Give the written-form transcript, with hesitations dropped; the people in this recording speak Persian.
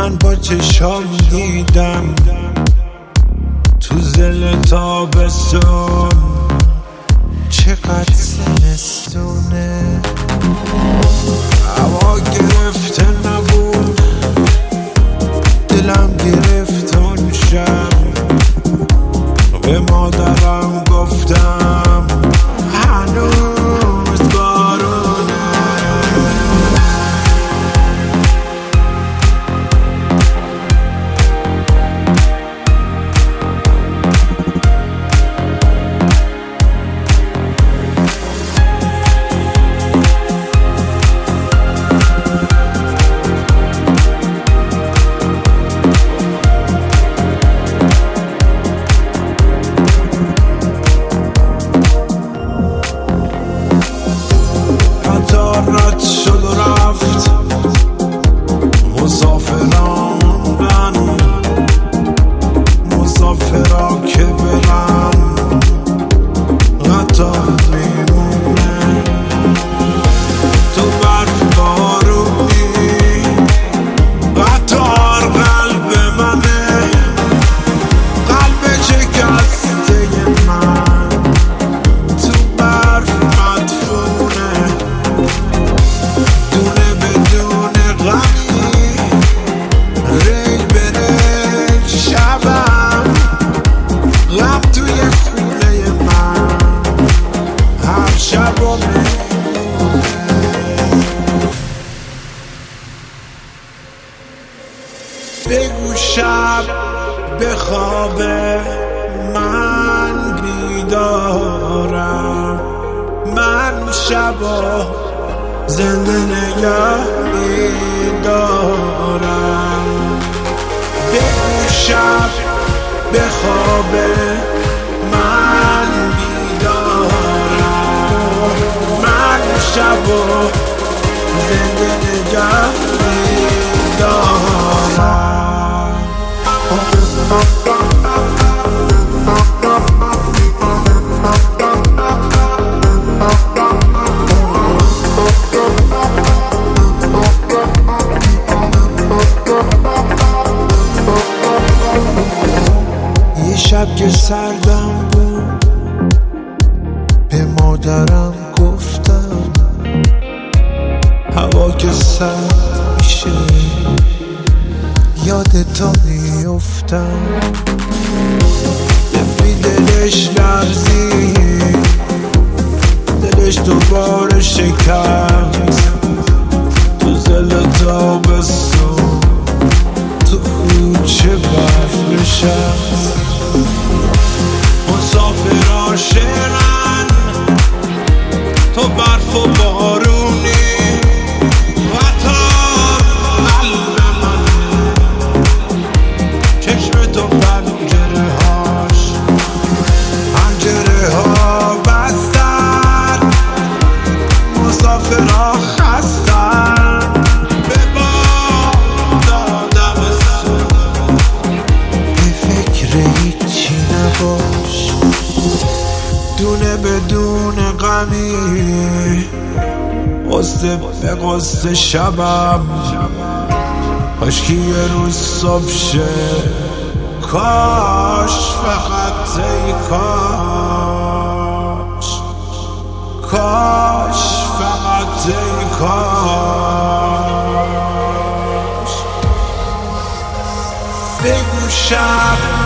من با چشام دیدم تو زل تابستون چقدر زمستونه. هوا گرفته نبود، دلم گرفت اون شب. به مادرم گفتم هنوز بارونه. رد شد و رفت، مسافران موندن، مسافرا که برن قطار میمونه. تو برف بارونی قطار قلب منه، قلب شکسته من تو برف مدفونه. دونه بدون غمی ریل به ریل شبم، غم توی خونه من هر شب و بگو شب بخوابه من بیدارم، من شبا زنده نگه میدارم. بگو شب بخوابه من بیدارم، من شبا زنده نگه میدارم. شب که سردم بود به مادرم گفتم هوا که سرد میشه یادتا میفتم. دفی دلش لرزید، دلش دوباره شکست تو زل تابستون تو کوچه برف نشست. مسافرا شعرن تو برف و بارونی، قطار قلب منه، چشم تو پنجره ها بستن، مسافرا خستن به باد دادم سون. به فکر هیچی نباش، دونه بدون غمی، قصه به قصه شبم، کاشکی یه روز صبح شه، کاش فقط ای کاش، کاش فقط ای کاش. بگو شب